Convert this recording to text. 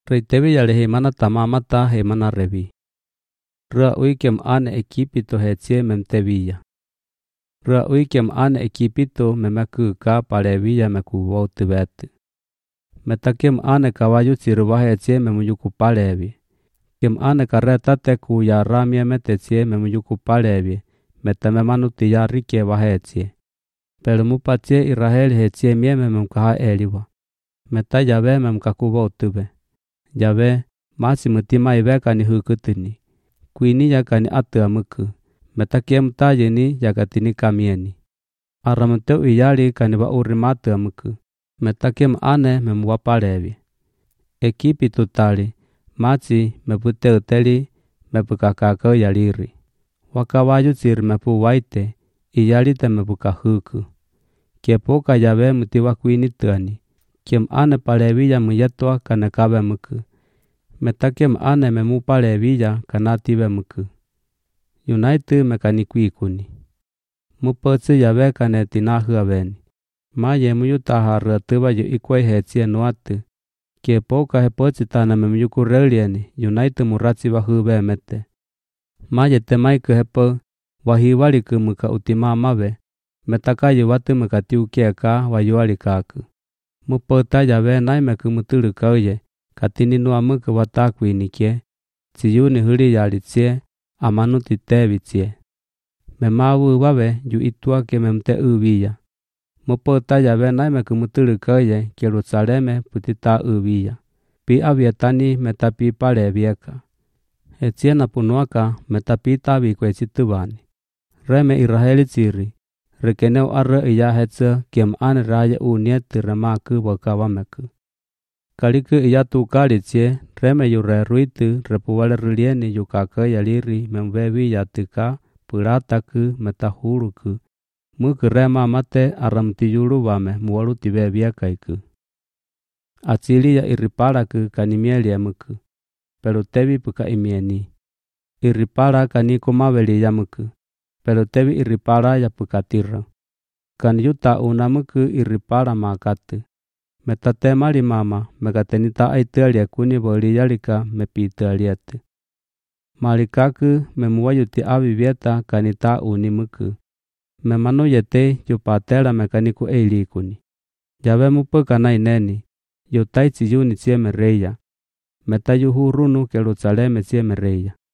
Reitevi yale hemana tamamata hemana revi. Rua uikem ane ekipito hetie memtevia. Rua uikem ane ekipito memeku ka palevia meku wautivete. Metakem ane kawayu tsiruwa hetie memuyuku palevi. Kem ane karetate ku ya ramie metetie memuyuku palevi. Metamemanuti ya rike wahetie. Pero mupatie Israel hetie mieme memkaha eliwa. Meta Yahweh memkaku wautive. Yahweh masi mutima iveka ni hukutini. Kuini yakani atua muku. Metakiem tajeni yakatini kamieni. Aramuteu iyali kaniwa urimatua muku. Metakiem ane memuwapalevi. Ekipi tutali masi meputeu teli mepukakakau yaliri. Wakawayu tsiri mepu waite iyali te mepukahuku. Kepoka Yahweh mutiwa kuini tuani. Kiem ane palevia muyetua kanakawe muku. Metakiem ane memu palevia kanative muku. Yunaitu mekanikui mupotsi Yahweh kanetinahuaveni. Maye muyutaha ruatuwa yu ikwai hetie nuatu. Kepoka hepotsi tana memuyuku relieni yunaitu muratsi wahuwe mete. Maye temaiku hepo wahiwaliku muka utimamawe. Metakayu watu mekatiukieka wayualikaku. Mupota Yahweh naimeku mutulukauye katini nua muka watakuinikie. Tsiyuni huli yalitsie amanuti tevitsie. Memawu wawe yu ituake memte uwiya. Mupota Yahweh naimeku mutulukauye Jerusaleme putita uwiya. Pi avietani metapi palevieka. Etie napunuaka metapita vikwesitubani. Reme Israeli tsiri. Rekeneu arre iya hetsa kiem ane raya unieti remaku wakawameku. Kaliku iya tukalitsie reme yure ruitu repuwale rilieni yukaka yaliri memwewi yatika purataku metahuruku. Muku rema mate aramtiyulu wame muwaluti weviakaiku. Atsili ya iripalaku kanimieli muku. Pero tevi puka imieni. Iripala kanikumaweli ya muku. Pero tevi iripala ya pukatira. Kan yuta unamuku iripala makatu. Metatema limama mekatenita aitelia kuni boliyalika mepitaliate. Malikaku memuwayuti avivieta kanita unimuku. Memanu yete yupatela mekaniku eilikuni. Yahweh mupuka naineni. Yutaitsi yuni tsie mereya. Metayuhurunu Jerusaleme tsie mereya.